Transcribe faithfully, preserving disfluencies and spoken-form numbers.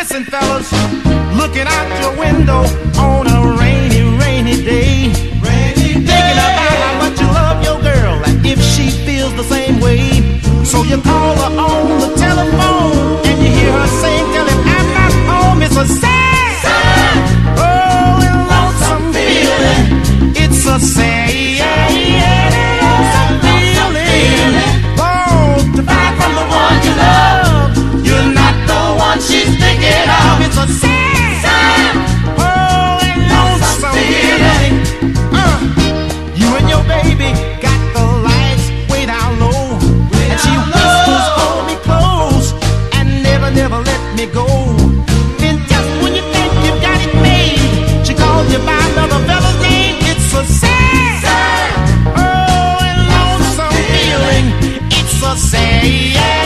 Listen, fellas, looking out your window on a rainy, rainy day, rainy day. Thinking about how much you love your girl and if she feels the same way. So you call her on the telephone and you hear her sing, tell him I'm not home. It's a sad, sad, oh, and lonesome feeling. It's a sad, yeah, yeah, feeling. Oh, to find from the one you love, you're not the one she's thinking of. It's a sad, sad, oh, and lonesome feeling. Uh, you and your baby got the lights way down low, and she whispers, hold me close and never, never let me go. Then just when you think you've got it made, she calls you by another fella's name. It's a sad, sad, oh, and lonesome feeling. It's a sad, yeah.